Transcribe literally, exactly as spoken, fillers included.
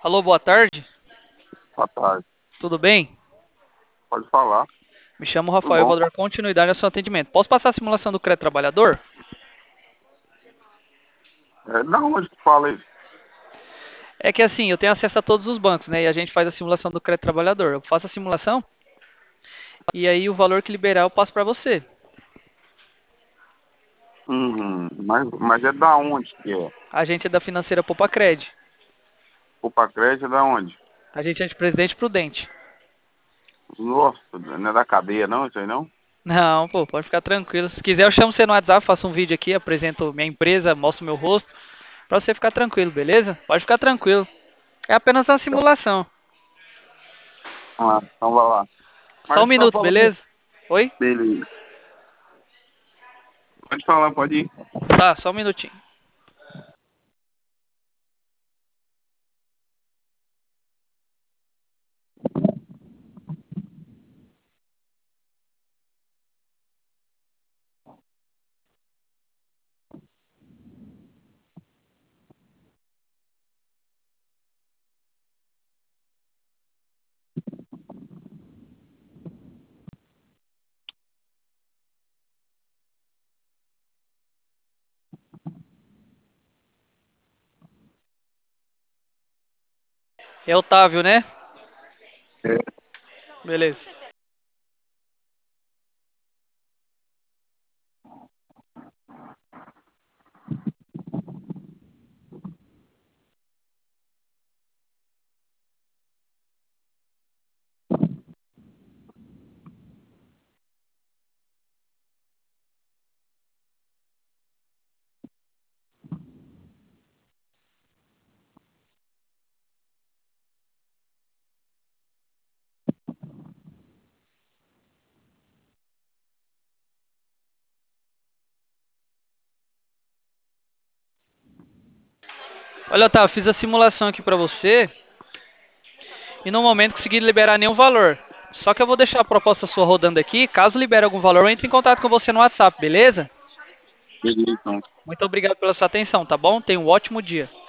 Alô, boa tarde. Boa tarde. Tudo bem? Pode falar. Me chamo Tudo Rafael, bom? vou dar continuidade ao seu atendimento. Posso passar a simulação do crédito trabalhador? É, da onde que fala isso? É que assim, eu tenho acesso a todos os bancos, né? E a gente faz a simulação do crédito trabalhador. Eu faço a simulação e aí o valor que liberar eu passo para você. Uhum. Mas, mas é da onde que é? A gente é da financeira Poupa Cred. Opa, crédito é da onde? A gente é de Presidente Prudente. Nossa, não é da cadeia não, isso aí não? Não, pô, pode ficar tranquilo. Se quiser, eu chamo você no WhatsApp, faço um vídeo aqui, apresento minha empresa, mostro meu rosto, pra você ficar tranquilo, beleza? Pode ficar tranquilo. É apenas uma simulação. Ah, então vai lá. Só um Mas tá minuto, falando beleza? Oi? dele. Pode falar, pode ir. Tá, só um minutinho. É Otávio, né? É. Beleza. Olha, Otávio, fiz a simulação aqui pra você e no momento consegui liberar nenhum valor. Só que eu vou deixar a proposta sua rodando aqui. Caso libere algum valor, eu entro em contato com você no WhatsApp, beleza? Beleza, então. Muito obrigado pela sua atenção, tá bom? Tenha um ótimo dia.